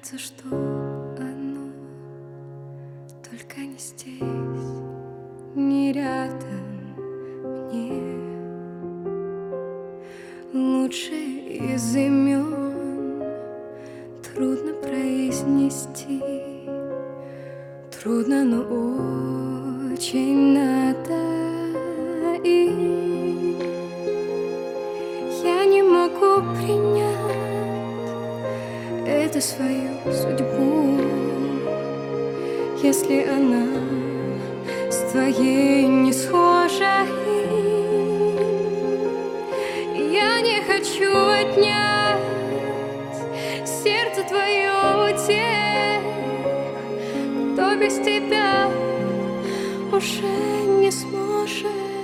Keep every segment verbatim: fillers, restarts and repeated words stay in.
кажется, что оно только не здесь, не рядом мне. Лучшее из имен трудно произнести, трудно, но очень надо. И я не могу принять эту свою судьбу, если она с твоей не схожа. И я не хочу отнять сердце твое у тех, кто без тебя уже не сможет.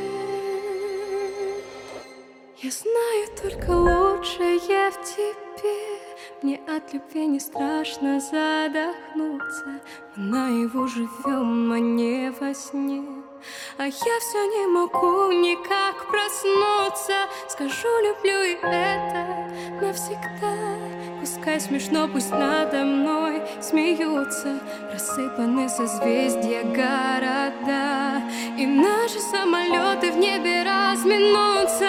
Я знаю только лучшее в тебе. Мне от любви не страшно задохнуться. Мы наяву живем, а не во сне. А я все не могу никак проснуться. Скажу, люблю, и это навсегда. Пускай смешно, пусть надо мной смеются. Рассыпаны созвездия города, и наши самолеты в небе разминутся.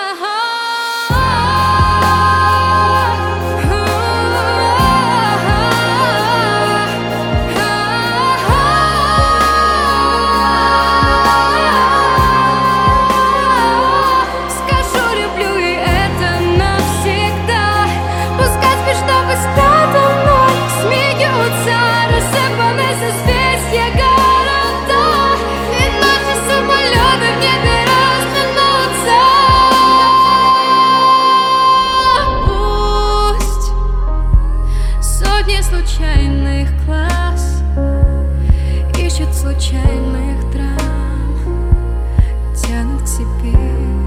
Случайных глаз ищут случайных драм, тянут к себе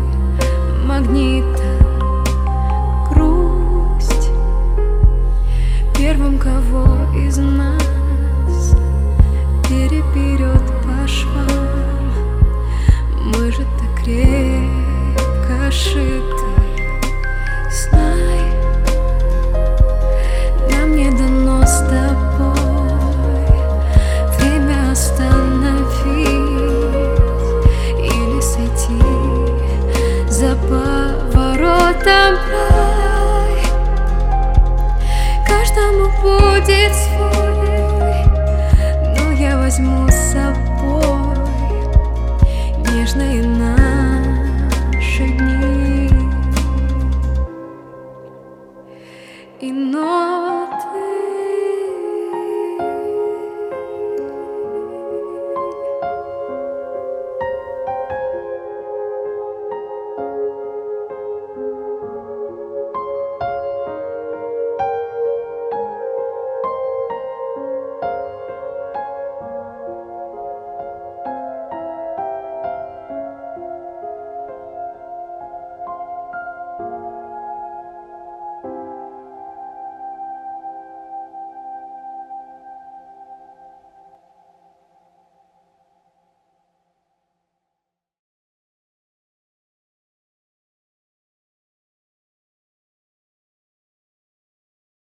магнитом грусть. Первым, кого из нас переберет по швам, мы же так крепко шиты. Знай, нам не дано с тобой время остановить или сойти за поворотом рай. Каждому будет свой, но я возьму с собой нежно и